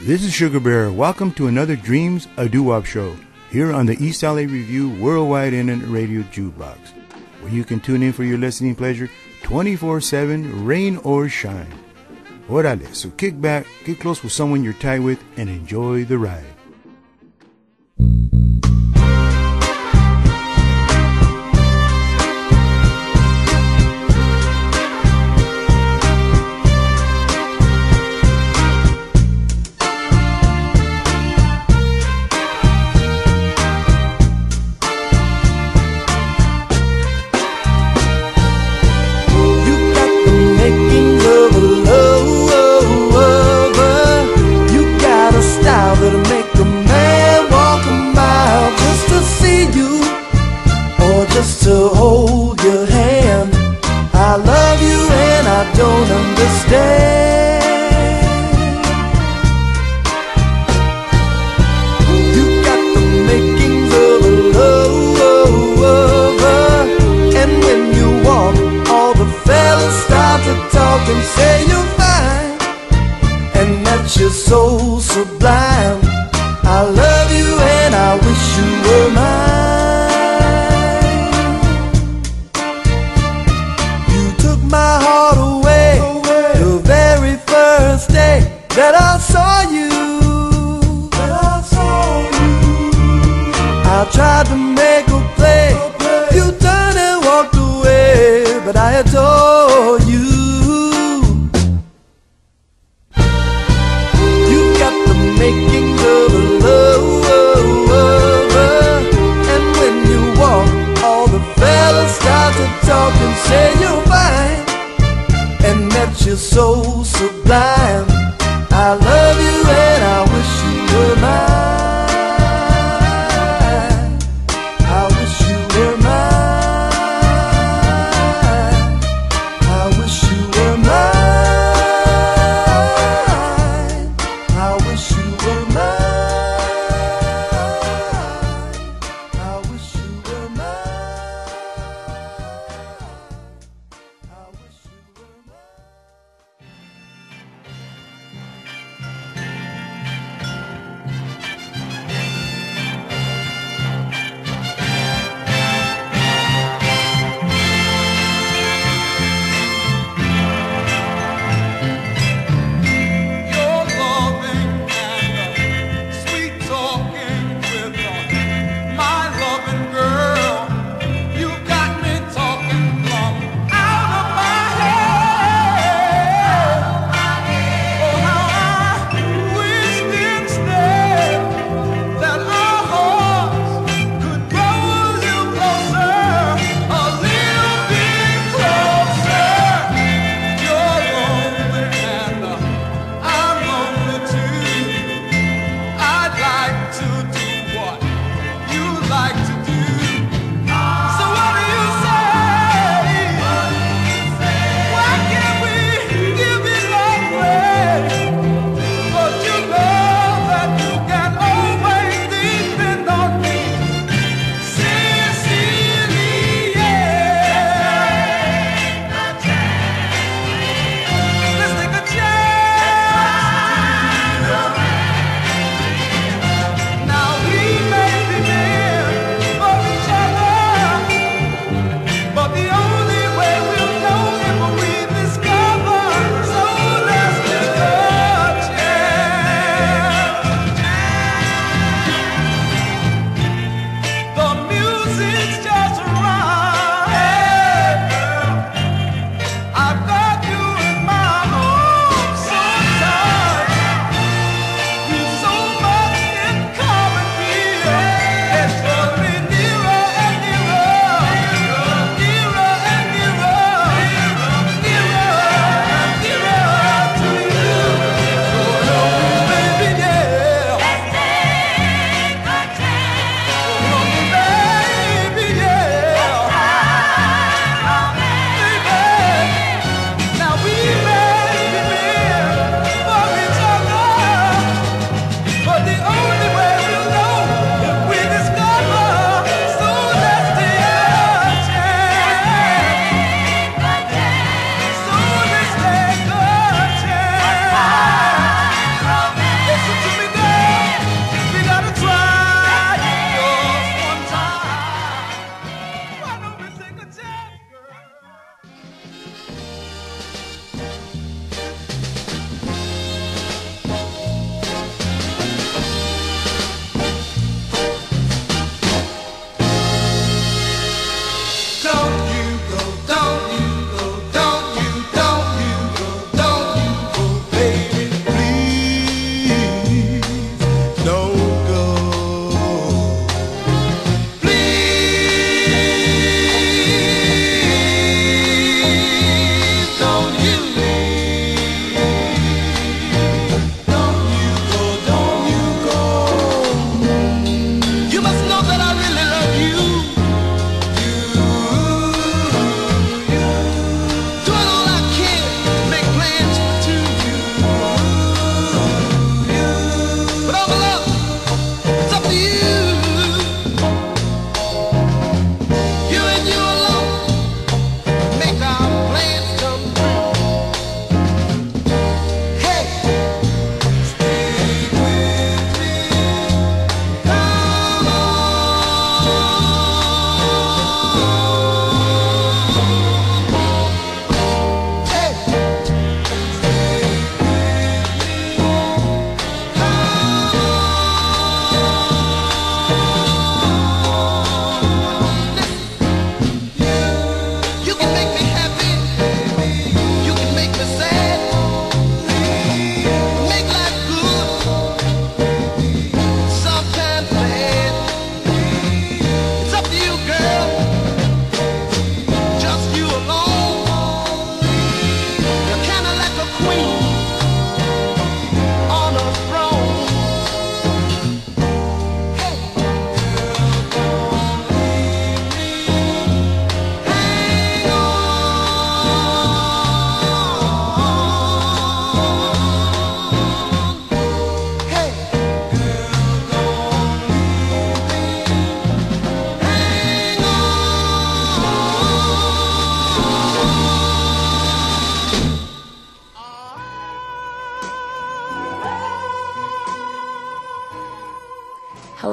This is Sugar Bear. Welcome to another Dreams a Doo-Wop show here on the East LA Review Worldwide Internet Radio Jukebox, where you can tune in for your listening pleasure 24/7, rain or shine. Orale, so kick back, get close with someone you're tight with, and enjoy the ride. To hold your hand, I love you and I don't understand. You got the makings of a lover, and when you walk, all the fellas start to talk and say you're fine, and that you're so sublime. I love you and I wish you were mine. My heart away the very first day that I saw you. I tried to make a play, you turned and walked away, but I adore you. You got the makings of a lover, and when you walk, all the fellas start to talk and say you're fine, and that you're so sublime. I love you and I wish you were mine. I wish you were mine. I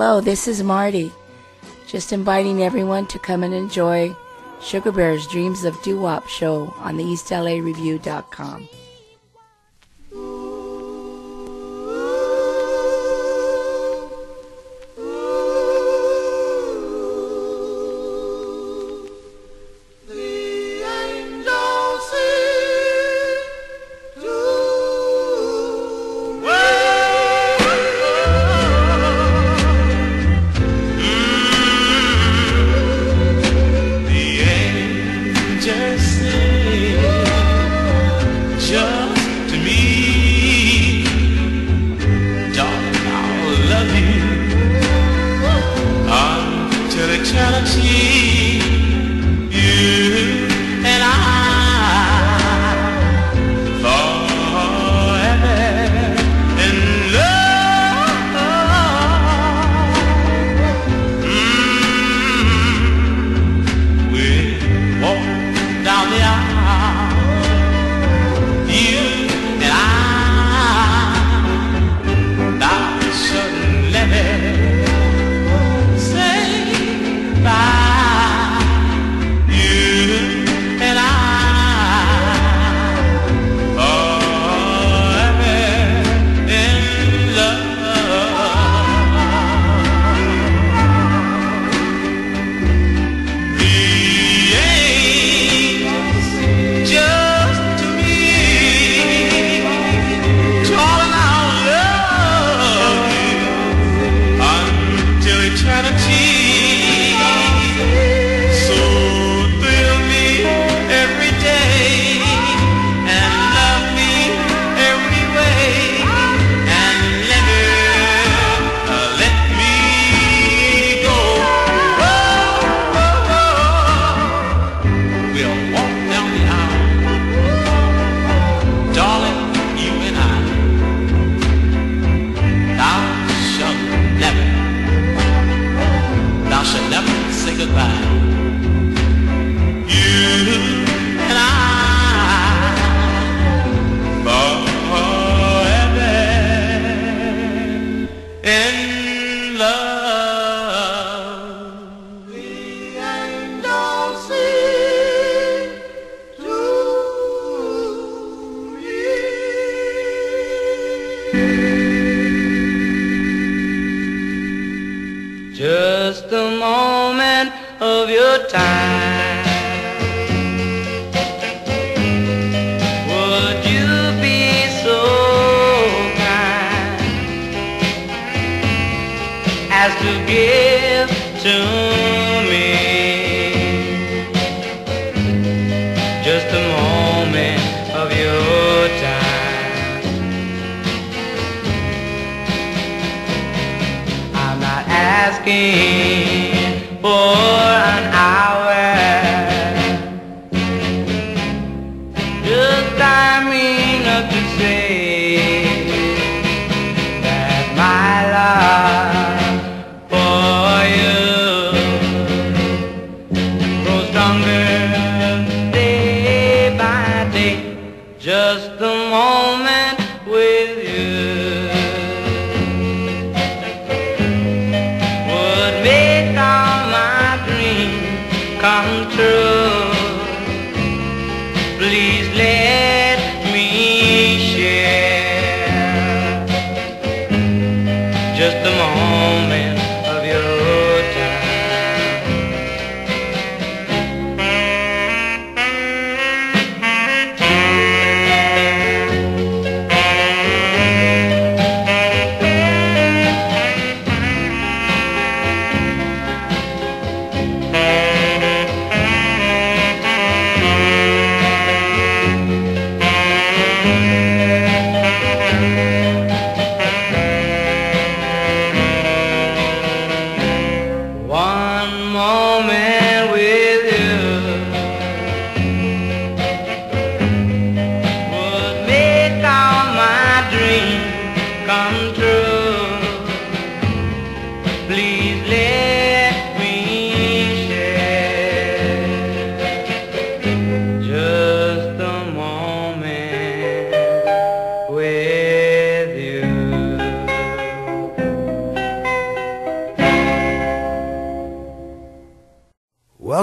Hello, this is Marty. Just inviting everyone to come and enjoy Sugar Bear's Dreams of Doo-Wop show on the EastLAReview.com. Just a moment of your time. Would you be so kind as to give to me just a moment of your time? I'm not asking for an hour, just time enough to say that my love for you grows stronger day by day. Just a moment with you would make all my dreams come true. Please let me share just a moment of your time.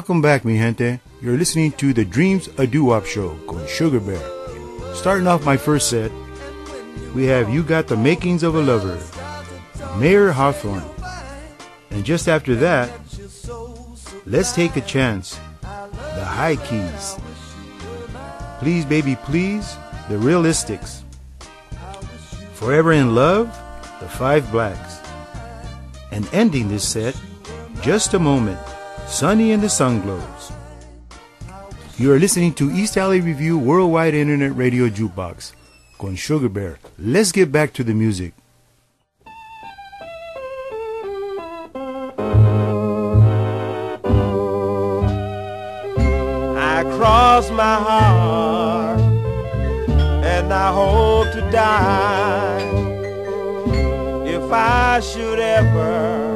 Welcome back, mi gente. You're listening to the Dreams a Doo-Wop Show con Sugar Bear. Starting off my first set, we have You Got the Makings of a Lover, Mayer Hawthorne. And just after that, Let's Take a Chance, the High Keys. Please Baby Please, the Realistics. Forever in Love, the Five Blacks. And ending this set, Just a Moment, Sunny and the Sunglows. You are listening to East LA Review Worldwide Internet Radio Jukebox con Sugar Bear. Let's get back to the music. I cross my heart and I hope to die if I should ever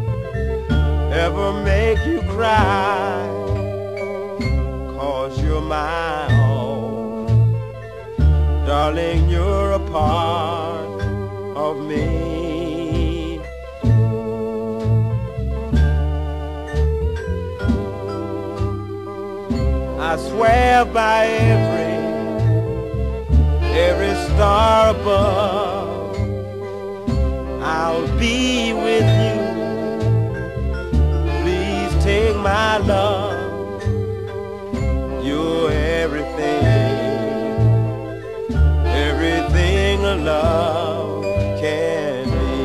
make you cry, 'cause you're my own, darling, you're a part of me. I swear by every star above, I'll be with you. Please take my love. You're everything a love can be.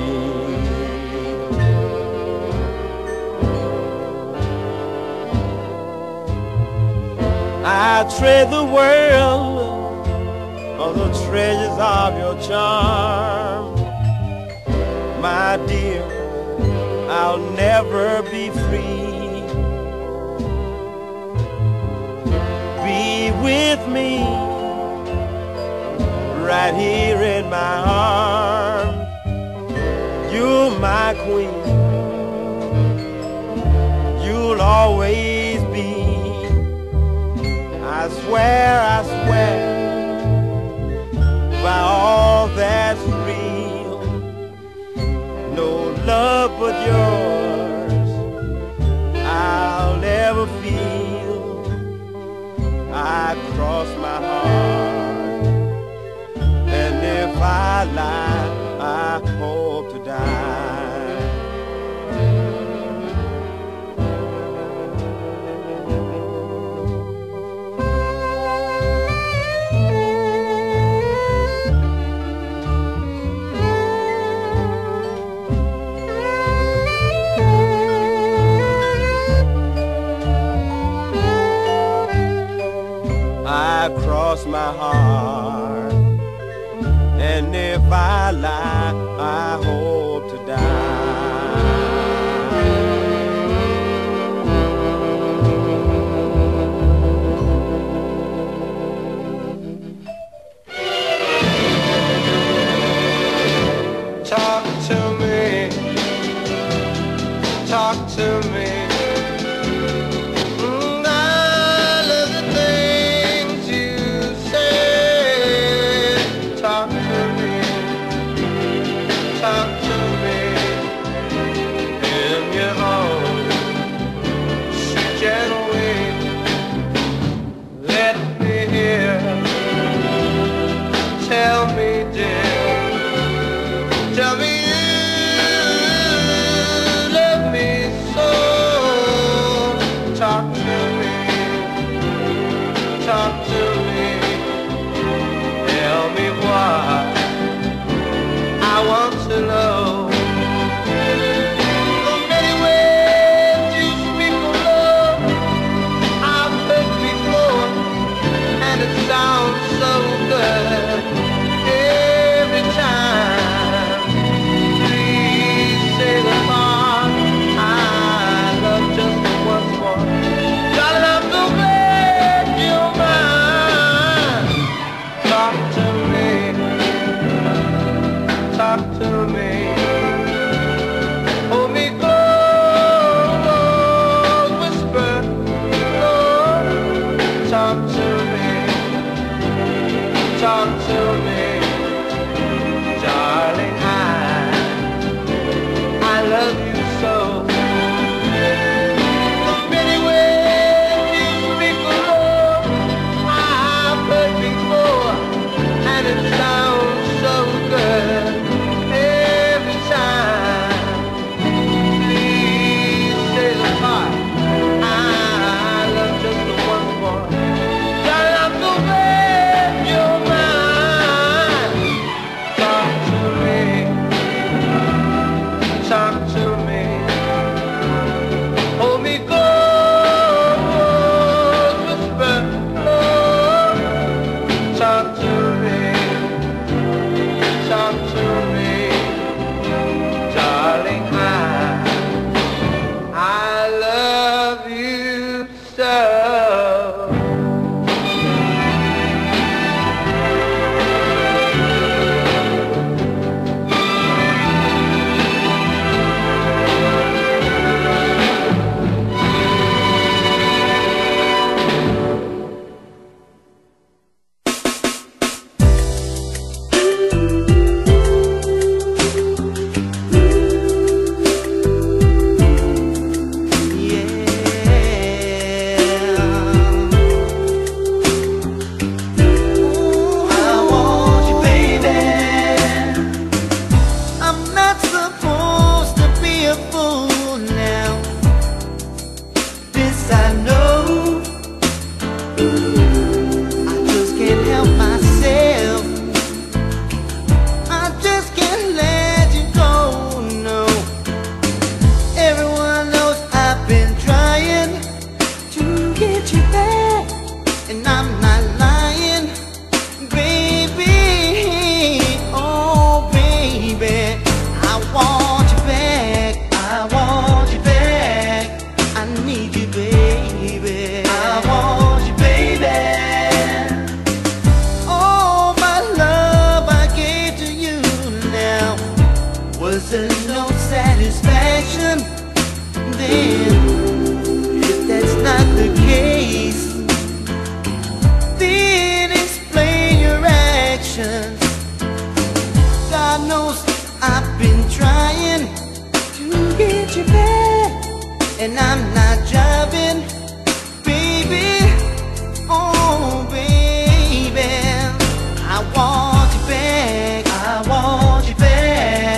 I trade the world for the treasures of your charm. My dear, I'll never be free. Be with me right here in my arms. You're my queen. You'll always be. I swear by all that's real, no love but yours I'll ever feel. I cross my heart, and if I lie, I hope to die. I cross my heart, and if I lie, I hope to die. Talk to me. I love you so. The many ways and I'm not driving, baby. Oh, baby, I want you back. I want you back.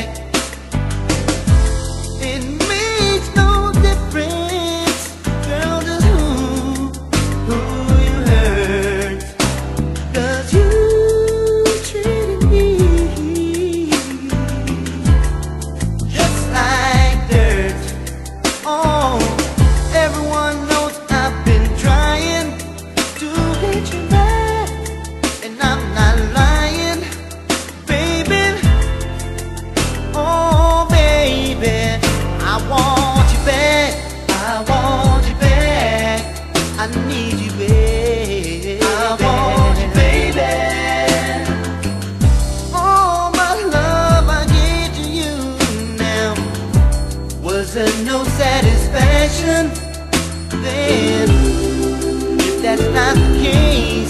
It makes no difference, girl, just who you hurt, 'cause you treated me just like dirt. Oh, everyone knows I've been trying to get you back, and I'm not lying, baby. Oh, baby, I want you back. I want you back. I need you, baby. I want you, baby. Oh, my love I gave to you now. Was there no satisfaction then? If that's not the case,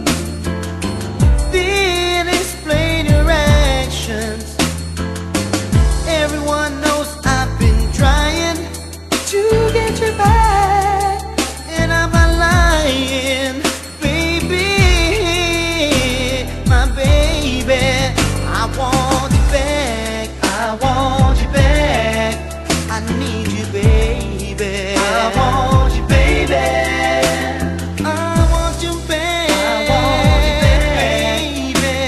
then explain your actions. Everyone knows I've been trying to get you back, and I'm not lying, baby, my baby. I want you back. I want you back. I need you, baby. I want you, baby. I want you back. I want you back, baby.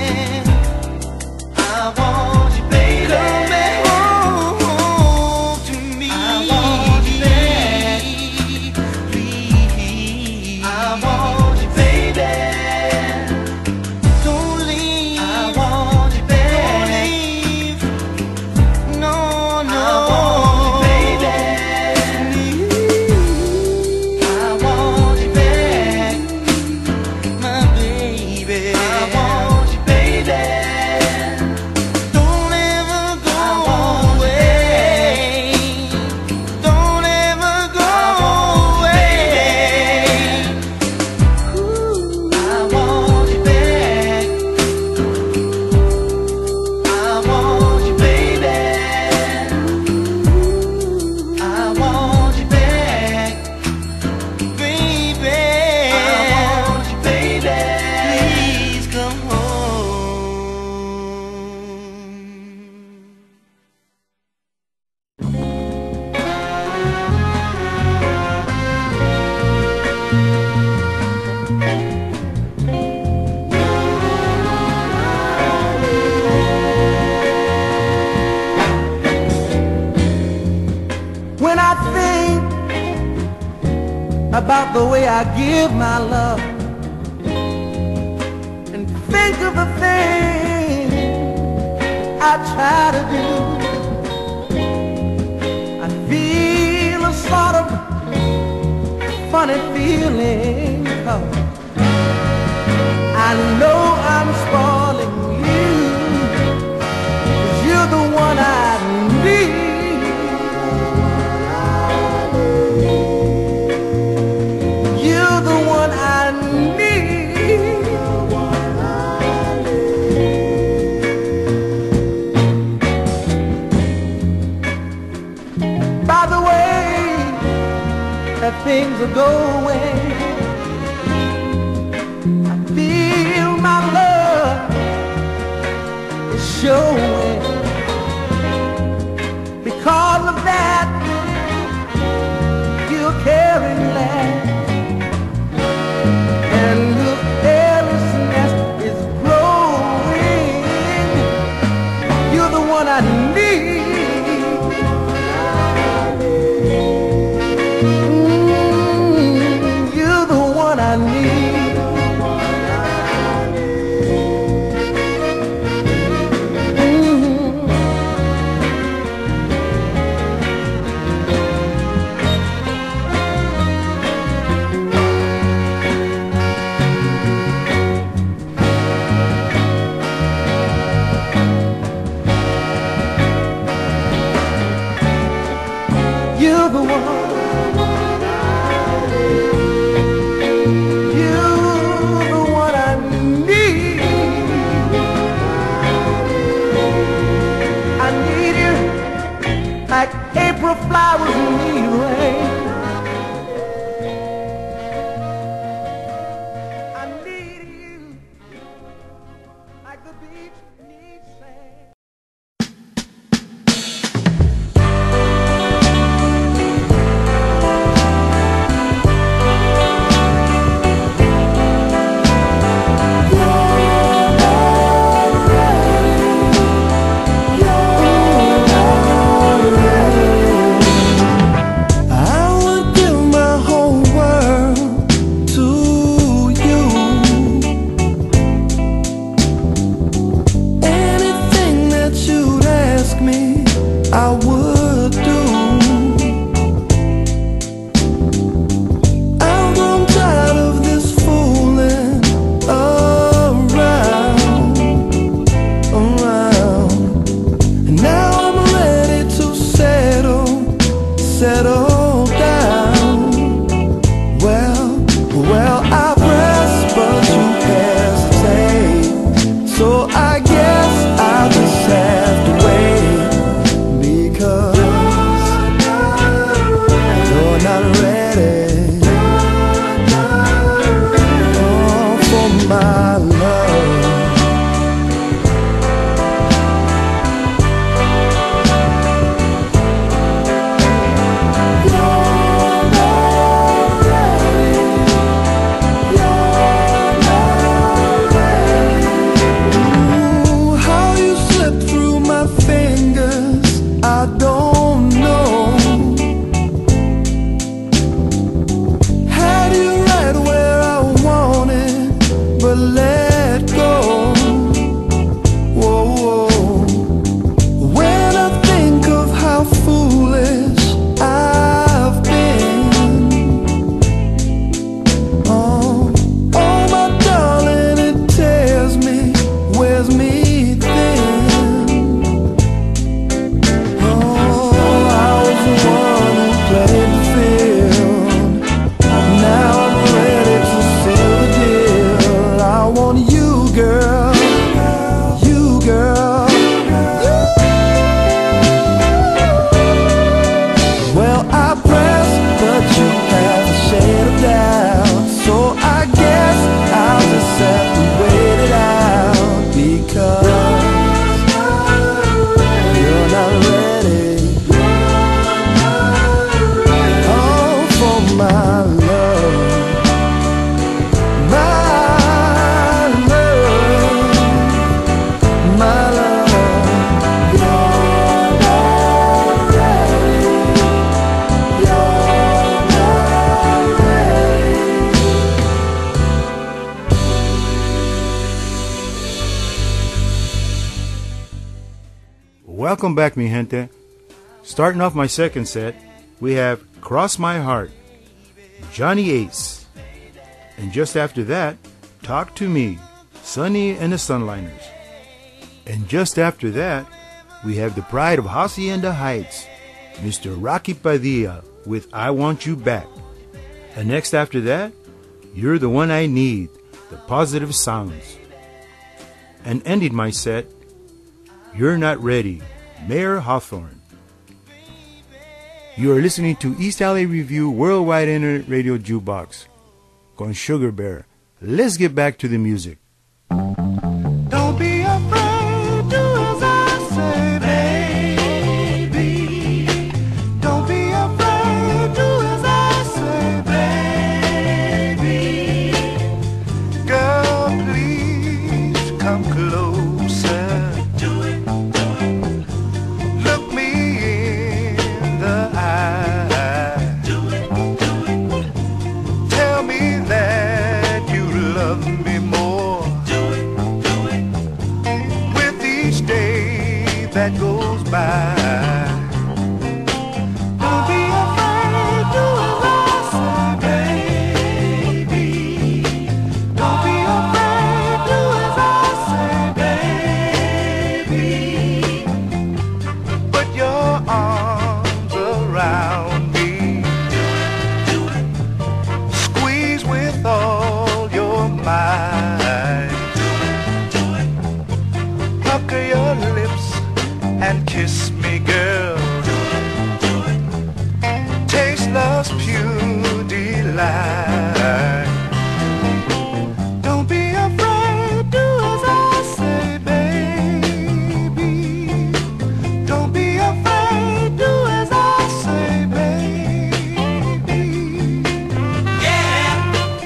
I want you, baby. Come back home to me. I want you back, please. I want you, baby. Don't leave. I want you back. Don't leave. No, no. I want you, baby. I want you back, my baby. I want you, baby. Don't ever go away. Don't ever go away. Ooh, I want you back. I want you, baby. I want you back, baby. I want you, baby. Please come home. When I think about the way I give my love, and think of the things I try to do, I feel a sort of funny feeling, 'cause I know I'm spoiling you, 'cause you're the one I need. You're the one I need. By the way that things are going, I feel my love is showing. Because of that, you're caring less, and your carelessness is growing. You're the one I need. Welcome back, mi gente. Starting off my second set, we have Cross My Heart, Johnny Ace. And just after that, Talk to Me, Sonny and the Sunliners. And just after that, we have the pride of Hacienda Heights, Mr. Rocky Padilla with I Want You Back. And next after that, You're the One I Need, the Positive Sounds. And ending my set, You're Not Ready, Mayor Hawthorne. You are listening to East LA Review Worldwide Internet Radio Jukebox. Con Sugar Bear. Let's get back to the music. Don't be afraid, do as I say, baby. Don't be afraid, do as I say, baby. Girl, please come closer. Do it. Look me in the eye. Do it. Tell me that you love me more. With each day that goes by. Don't be afraid, do as I say, baby. Don't be afraid, do as I say, baby. Put your arms around me. Squeeze with all your might. Pucker your lips and kiss me, girl. Taste love's pure delight. Don't be afraid, do as I say, baby. Don't be afraid, do as I say, baby. Yeah.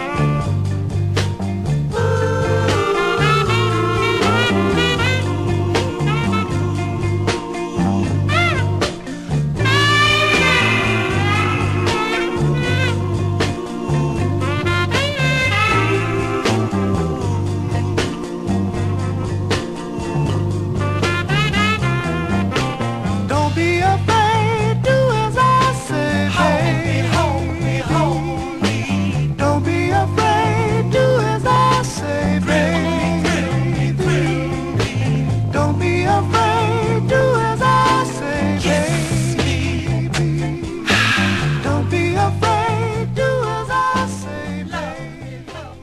Don't be afraid, do as I say, baby. Hold me. Don't be afraid, do as I say, baby. Don't be afraid, do as I say, baby. Don't be afraid, do as I say, baby.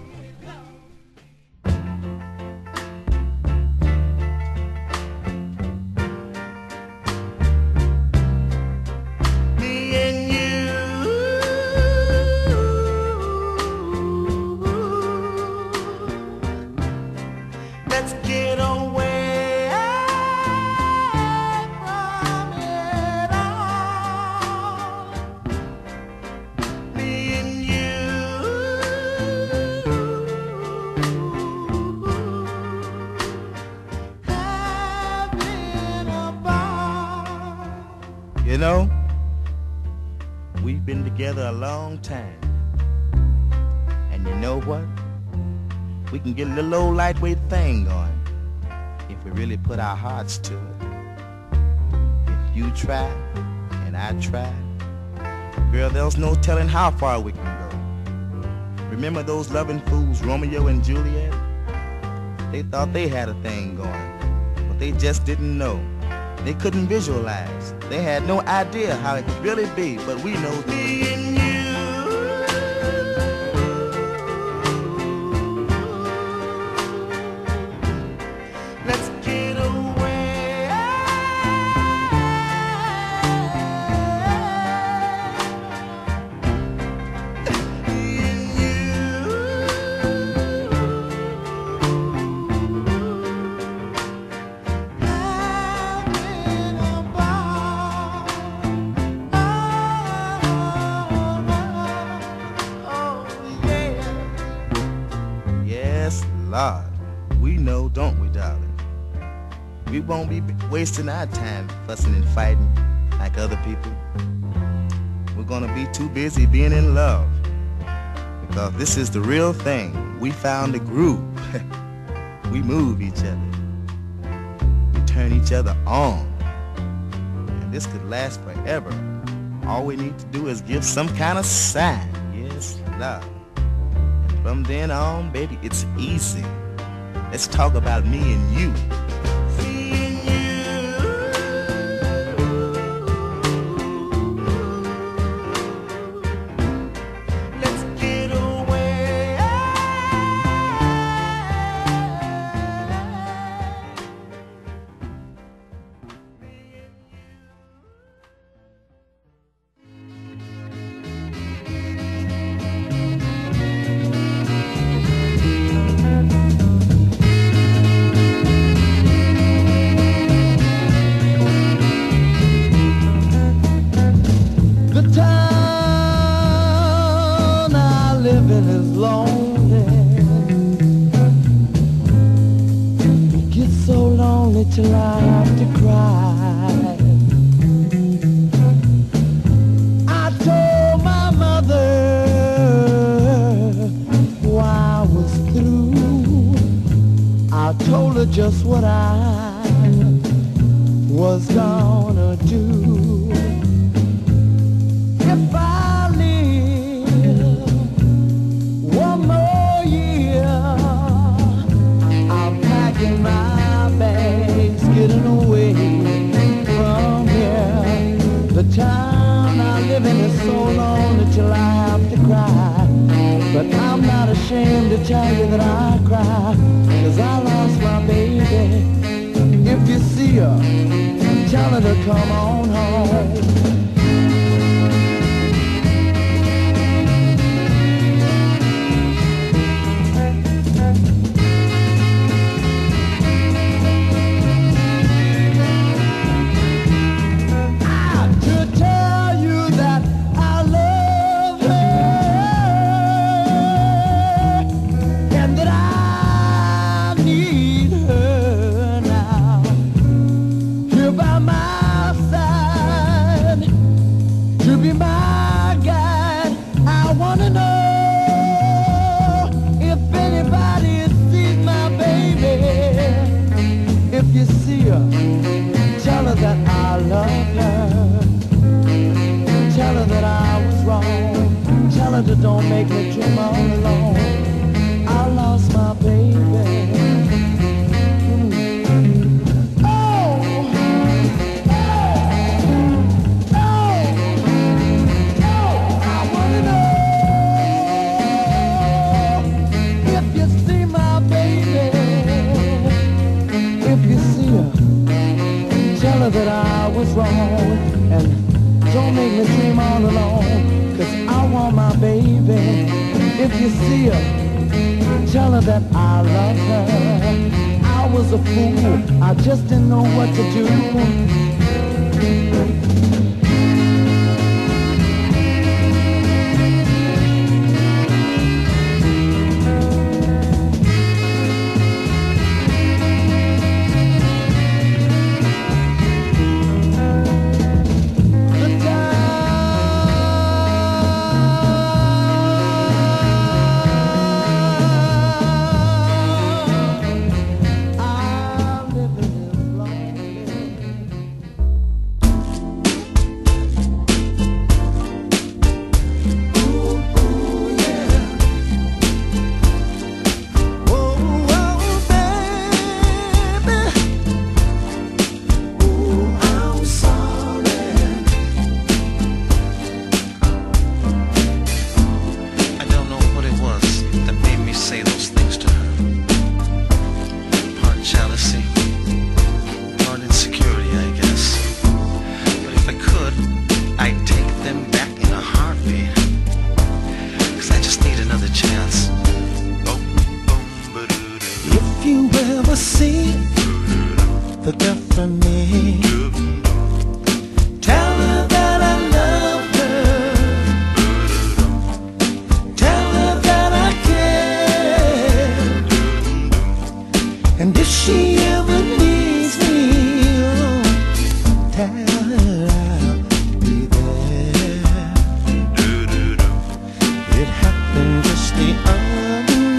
Me and you, let's get away from it all. Me and you, having a ball. You know, we've been together a long time. And you know what? We can get a little old lightweight thing going if we really put our hearts to it. If you try and I try, girl, there's no telling how far we can go. Remember those loving fools, Romeo and Juliet? They thought they had a thing going, but they just didn't know. They couldn't visualize. They had no idea how it could really be, but we know me and you. Let's get away. Me and having a ball. Oh, yeah. Yes, Lord. We know, don't we, darling? We won't be wasting our time fussing and fighting like other people. We're gonna be too busy being in love, because this is the real thing. We found a groove. We move each other. We turn each other on. this could last forever. All we need to do is give some kind of sign. Yes, love. And from then on, baby, it's easy. Let's talk about me and you. Till I have to cry. I told my mother why I was through. I told her just what I was gonna do. If I live one more year, I'm packing my bags, getting away from here. The town I live in is so lonely till I have to cry. But I'm not ashamed to tell you that I cry, 'cause I lost my baby. If you see her, tell her to come on home. Don't make me dream all alone. I lost my baby. Oh, oh, oh, oh, I wanna know if you see my baby. If you see her, tell her that I was wrong. And don't make me dream all alone, 'cause I want my baby. If you see her, tell her that I love her. I was a fool, I just didn't know what to do.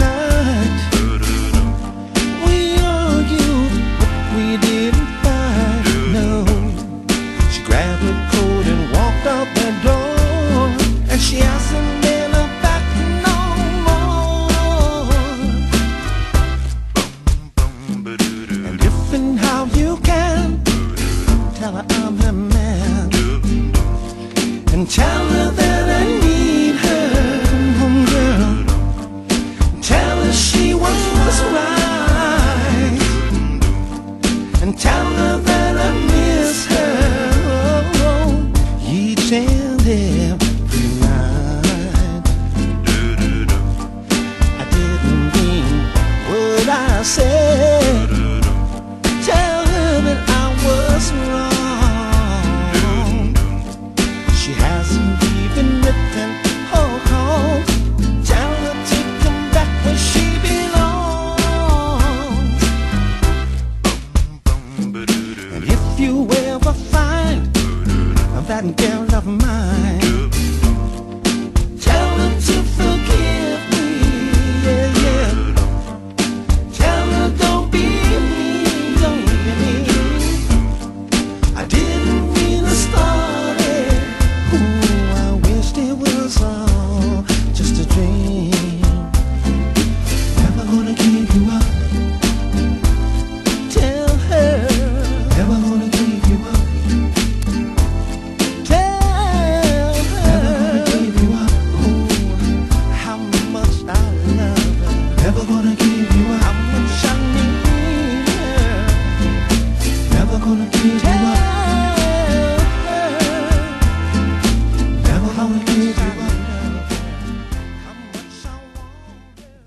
We argued, but we didn't fight. said, tell her that I was wrong. She hasn't even written home. Tell her to come back where she belongs. And if you ever find that girl of mine, tell her to forgive me, yeah, yeah. Tell her don't be mean, don't be mean. I didn't mean to start it. Ooh, I wished it was all just a dream. Never gonna give you up. Tell her, never gonna give you up. Never gonna give you up. How much I need her. Never gonna give you up. Never gonna give you up. How much I want her.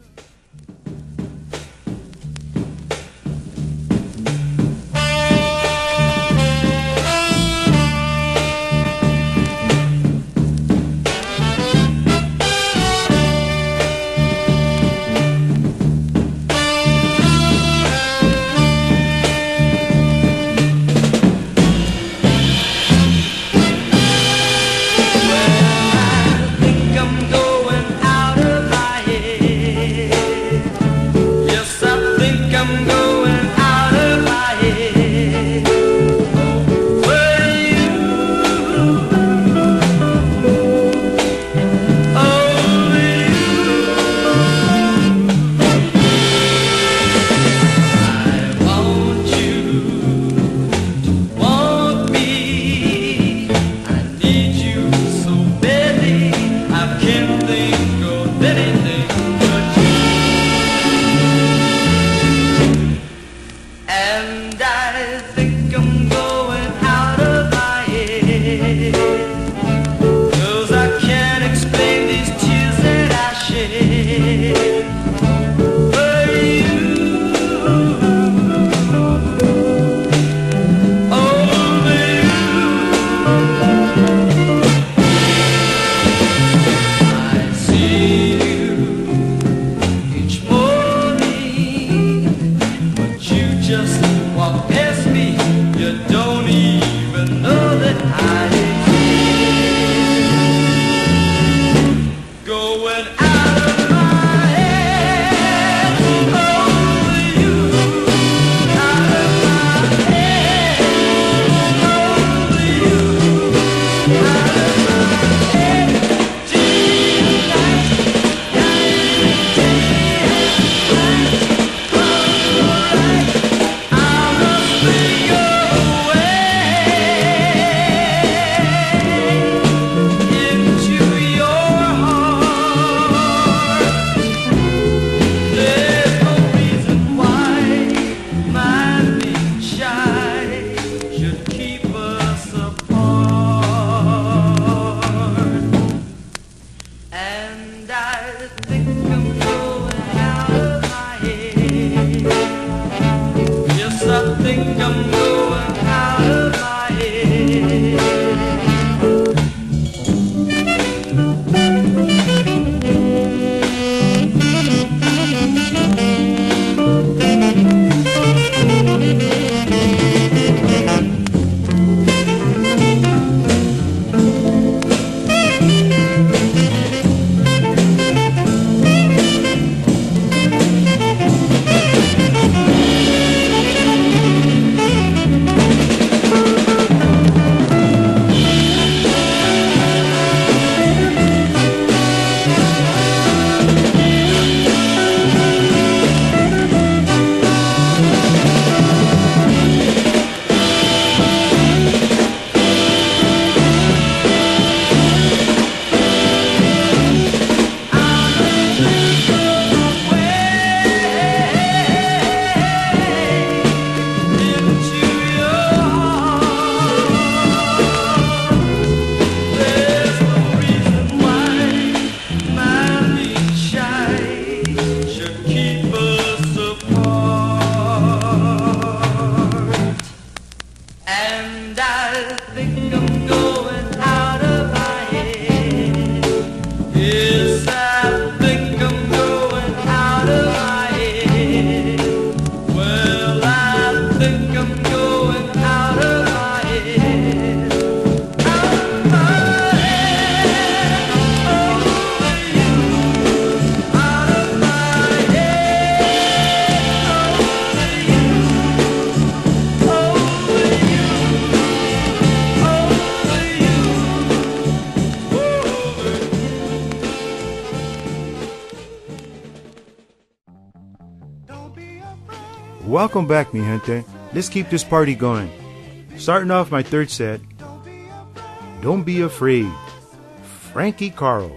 Welcome back, mi gente. Let's keep this party going. Starting off my third set, Don't Be Afraid, Frankie Carl.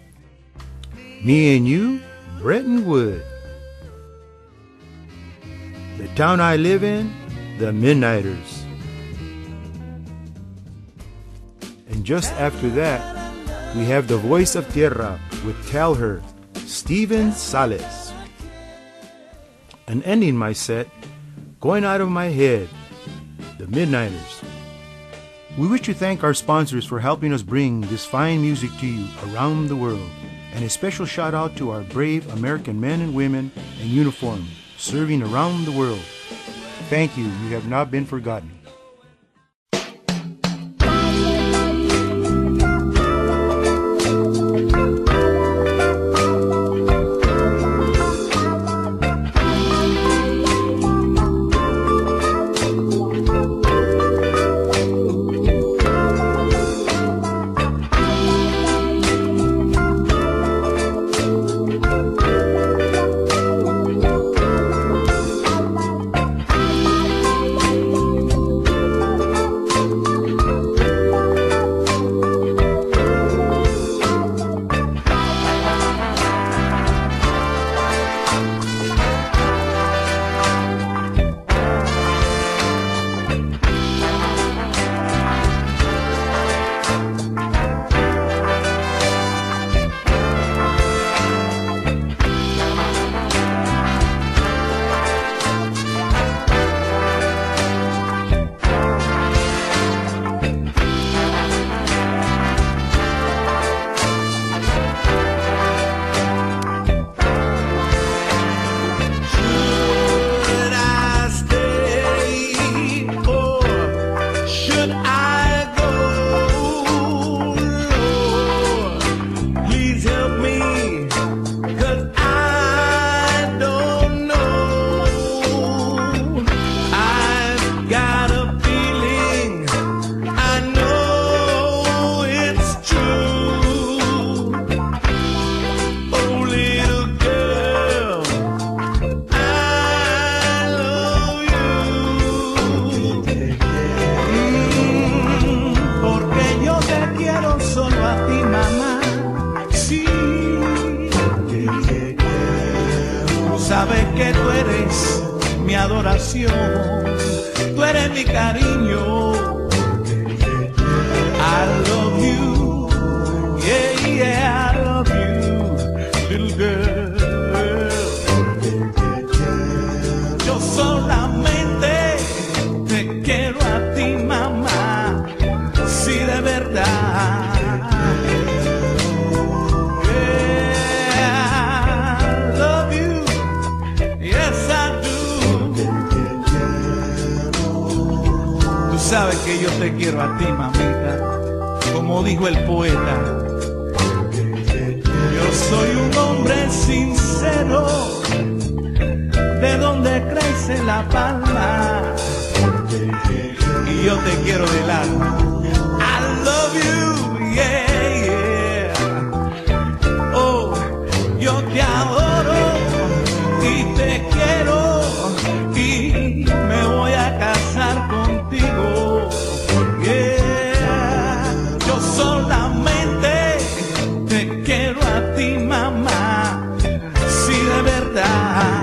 Me and You, Bretton Wood. The Town I Live In, The Midnighters. And just after that, we have The Voice of Tierra with Tell Her, Steven Sales. And ending my set, Going Out of My Head, The Midnighters. We wish to thank our sponsors for helping us bring this fine music to you around the world. And a special shout out to our brave American men and women in uniform serving around the world. Thank you. You have not been forgotten. Sabes que tú eres mi adoración, tú eres mi cariño. I love you, yeah, yeah, I love you, little girl. Yo solamente te quiero a ti, mamá, sí, de verdad. Sabes que yo te quiero a ti, mamita, como dijo el poeta. Yo soy un hombre sincero, de donde crece la palma, y yo te quiero del alma. I love you, yeah, yeah. Oh, yo te adoro y te quiero y me voy a casar contigo. Yeah, yo solamente te quiero a ti, mamá, sí, de verdad.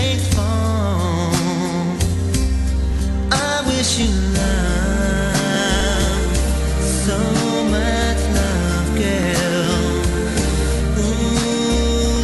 great song. I wish you love, so much love, girl. Ooh,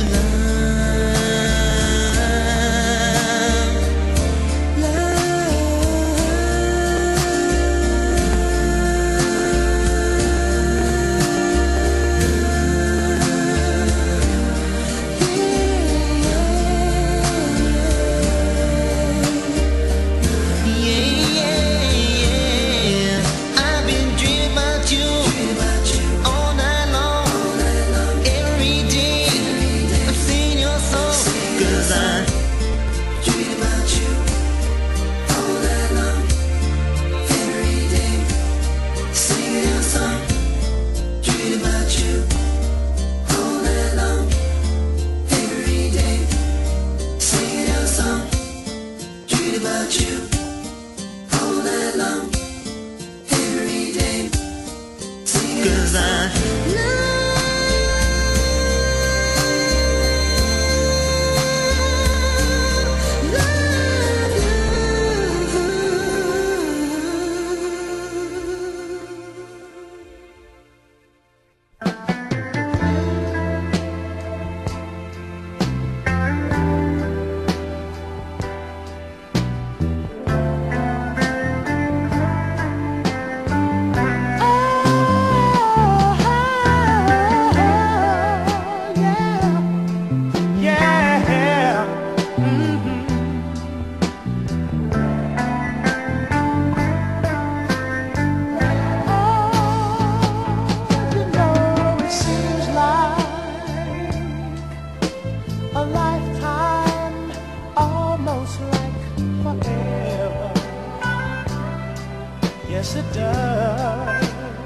yes it does.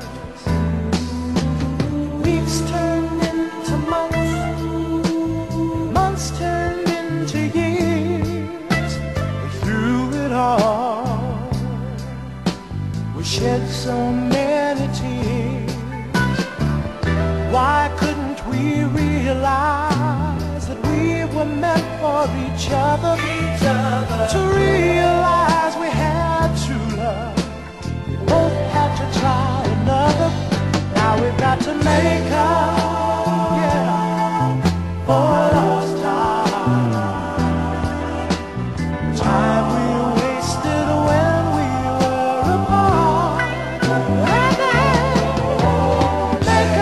Weeks turned into months, months turned into years. Through it all, we shed so many tears. Why couldn't we realize that we were meant for each other? To realize we had true love, we both had to try another. Now we've got to make up, yeah, for lost time. Time we wasted when we were apart. And make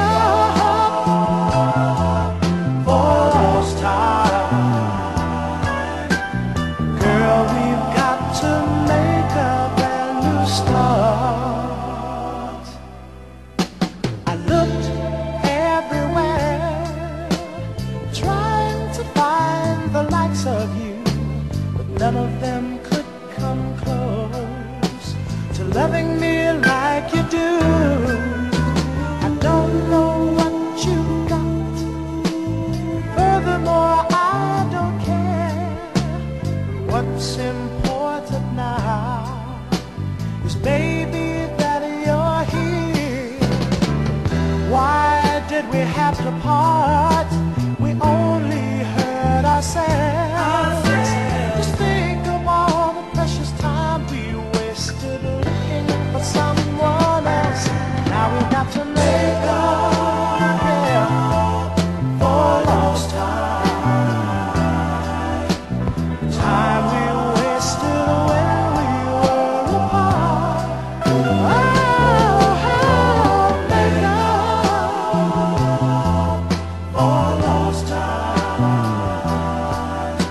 up for lost time. Girl, we've got to make a brand new start. I looked everywhere, trying to find the likes of you, but none of them could come close to loving me like you do. I don't know what you got, furthermore I don't care. What's important now is, baby, that you're here. Why did we have to part? We only hurt ourselves. Just think of all the precious time we wasted looking for someone else. Now we've got to make up, yeah, for lost time. Time we wasted when we were apart. Oh, make up for lost time.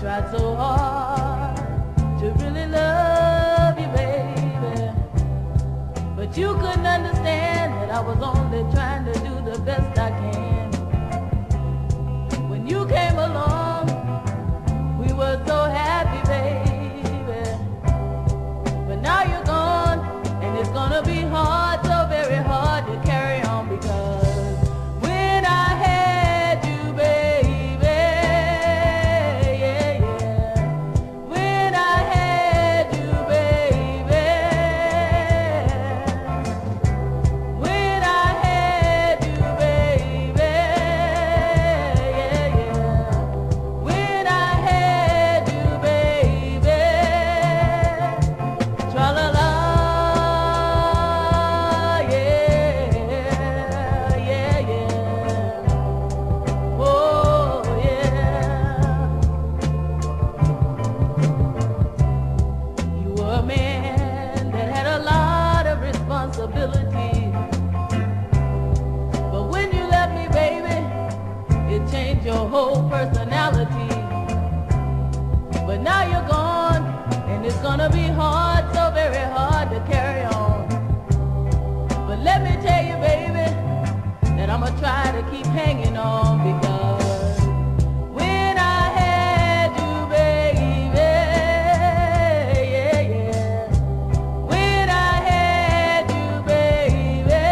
tried so hard to really love you, baby, but you couldn't understand that I was only trying to do the best I can. When you came along, we were so happy, baby, but now you're gone, and it's gonna be hard, so very hard to carry on, because when I had you, baby, yeah, yeah, when I had you, baby, when I had you, baby, yeah, yeah, when I had you, baby, tra-la-la, yeah, yeah, yeah, oh, yeah. You were a man that had a lot of responsibility, but when you left me, baby, it changed your whole personality. But now you're gone, and it's gonna be hard, so very hard to carry on. But let me tell you, baby, that I'ma try to keep hanging on, because when I had you, baby, yeah, yeah, when I had you, baby,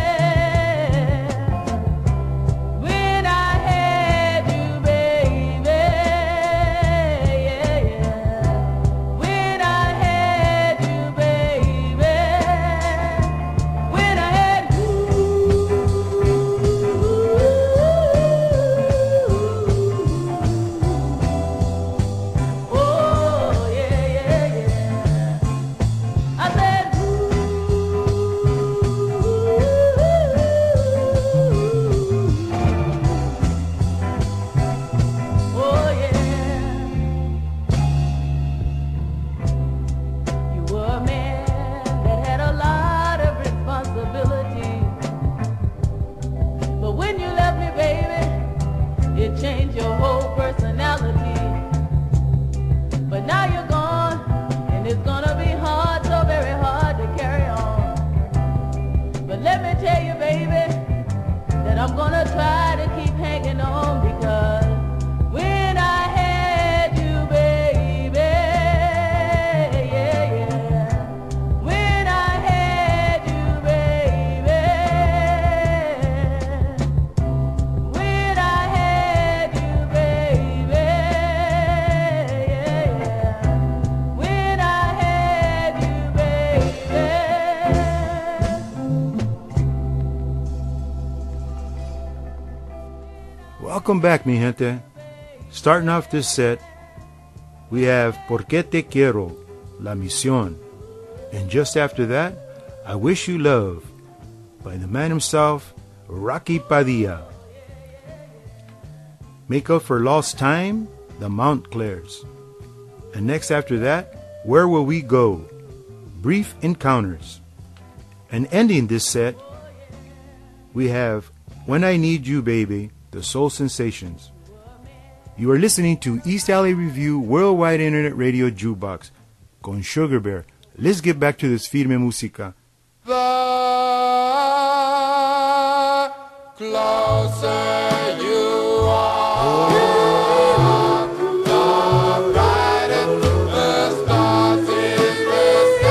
when I had you, baby, yeah, yeah, when I had you, baby, when I had you, oh, yeah, yeah, yeah, I said, oh, yeah. You were a man that had a lot of responsibility, but when you left me, baby, it changed your whole personality. But now you're gone, and it's gonna be hard, so very hard to carry on. But let me tell you, baby, that I'm gonna try to keep hanging on, because when I had you, baby, yeah, yeah, when I had you, baby, when I had you, baby, yeah, yeah, when I had you, baby. Welcome back, mi gente. Starting off this set, we have Porque Te Quiero, La Misión. And just after that, I Wish You Love, by the man himself, Rocky Padilla. Make Up for Lost Time, the Montclairs. And next after that, Where Will We Go, Brief Encounters. And ending this set, we have When I Need You, Baby, the Soul Sensations. You are listening to East LA Review Worldwide Internet Radio Jukebox con Sugar Bear. Let's get back to this firme música. The closer you are, the brighter the stars in the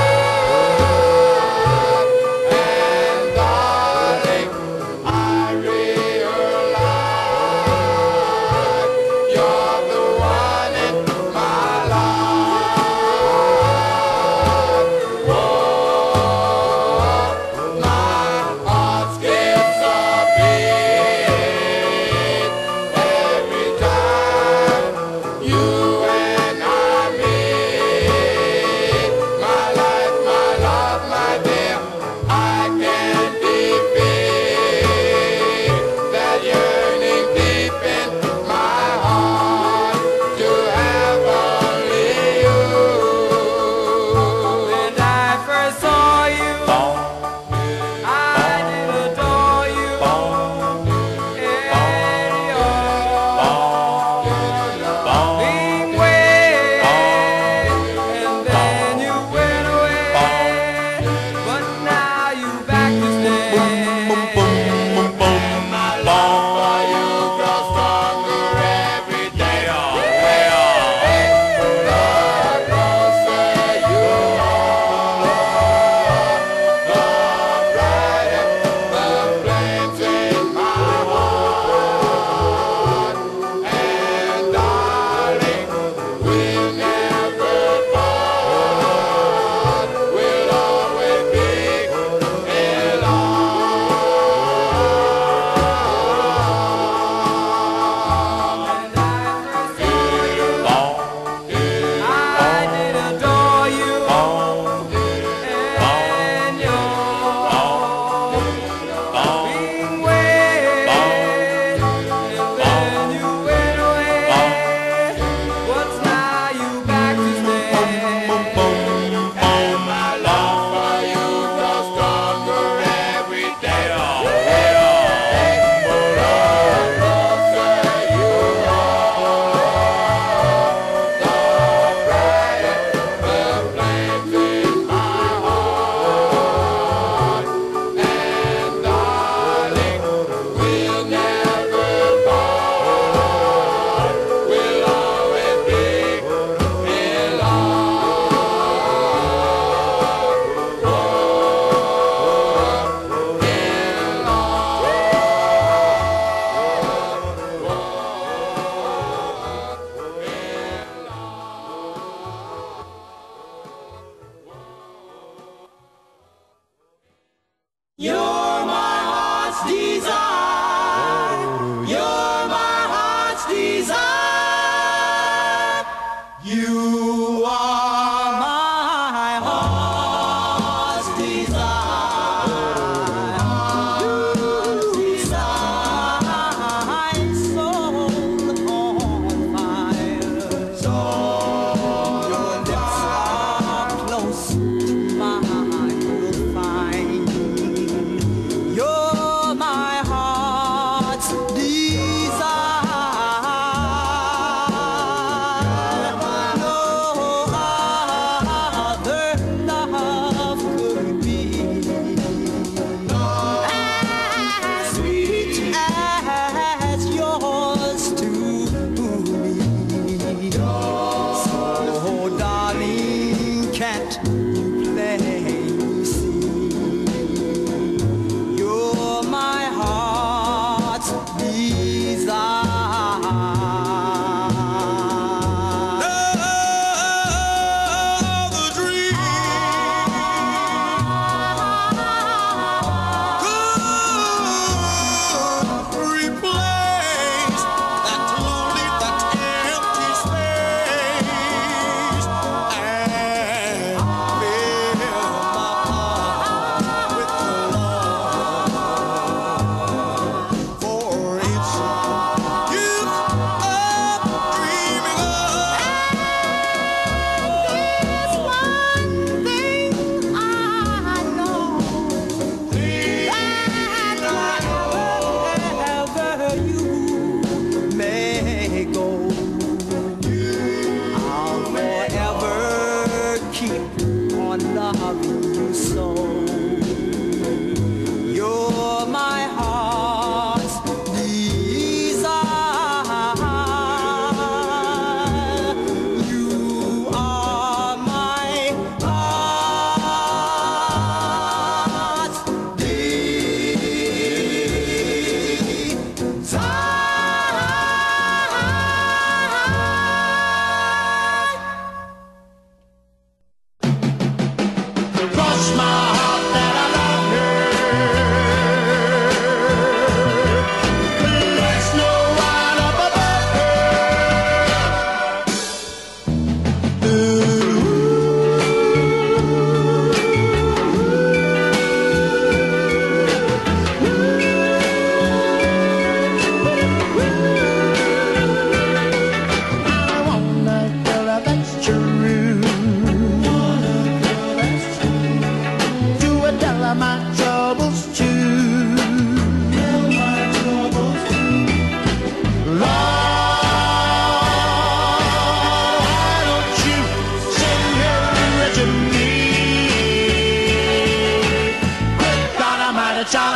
sky. And darling, I realize you're the one in my life. Oh, my heart skips a beat every time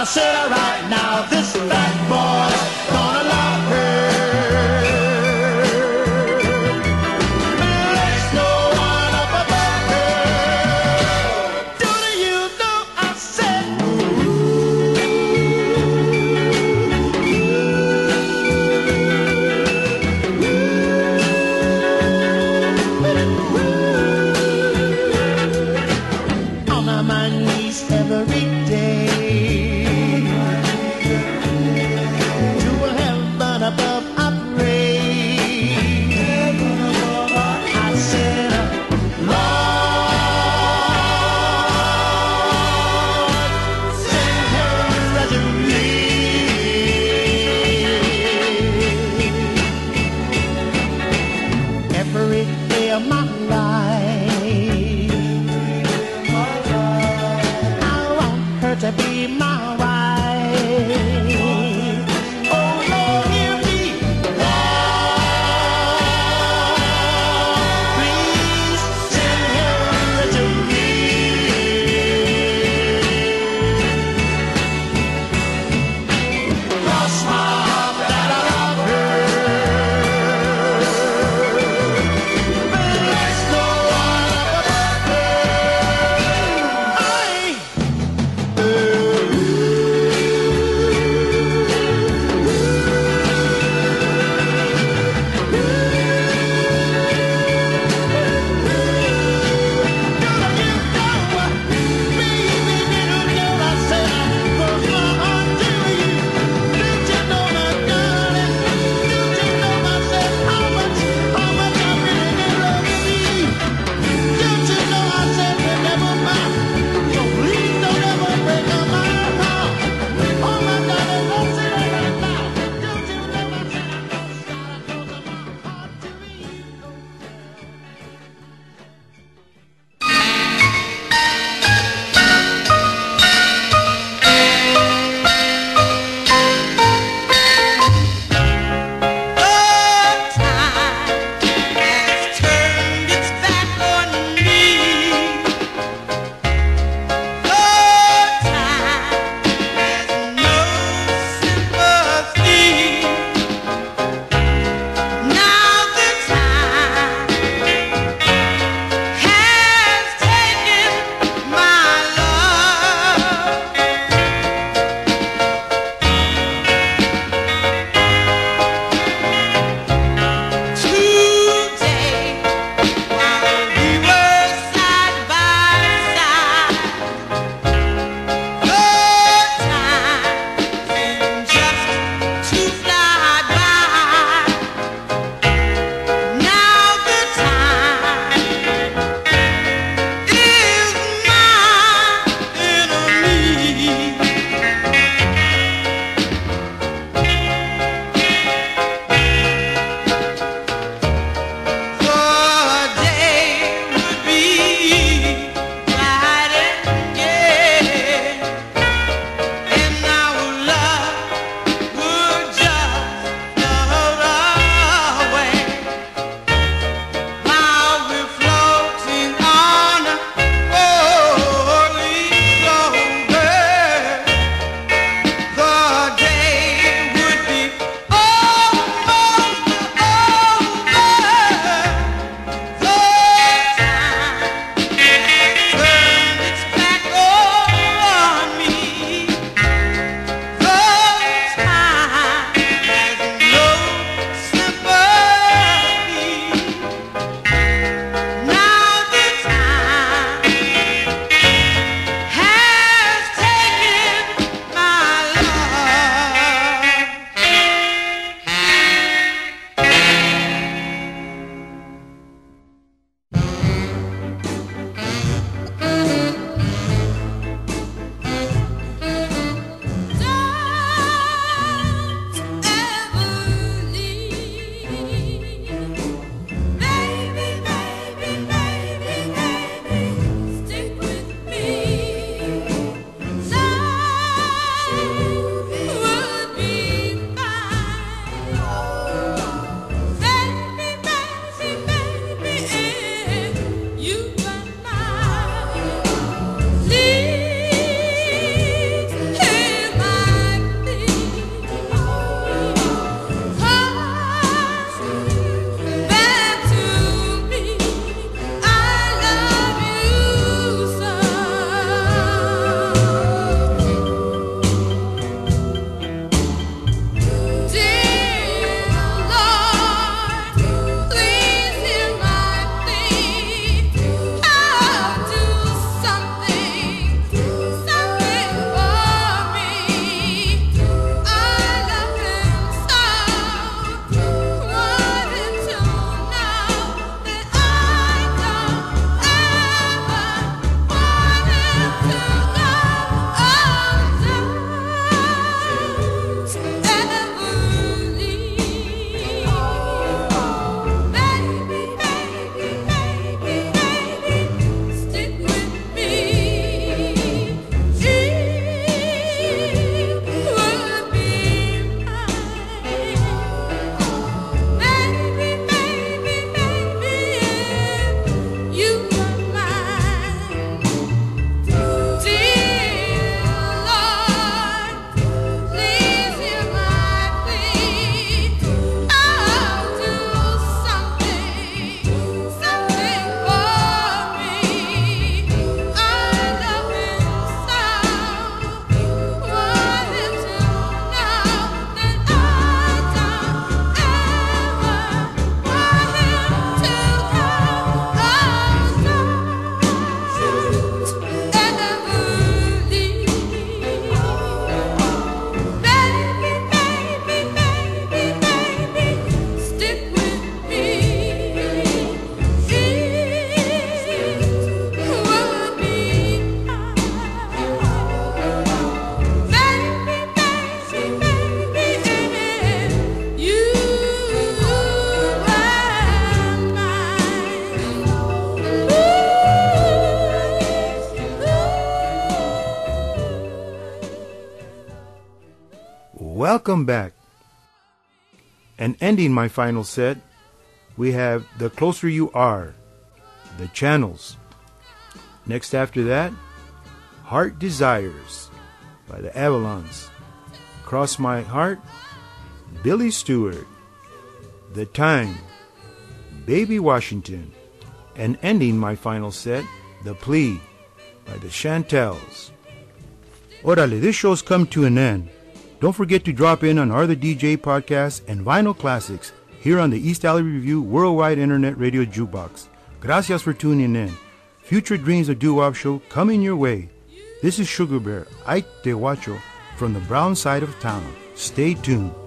said right now, this fat boy's gonna love her. There's no one up above her. Do you know I said? On my knees every day, Welcome back. And ending my final set, we have The Closer You Are, The Channels. Next after that, Heart Desires by the Avalons. Cross My Heart, Billy Stewart. The Time, Baby Washington. And ending my final set, The Plea by the Chantels. Orale, this show's come to an end. Don't forget to drop in on Are the DJ podcast and Vinyl Classics here on the East Alley Review Worldwide Internet Radio Jukebox. Gracias for tuning in. Future Dreams of Doo-Wop show coming your way. This is Sugar Bear, Ike Te Huacho, from the brown side of town. Stay tuned.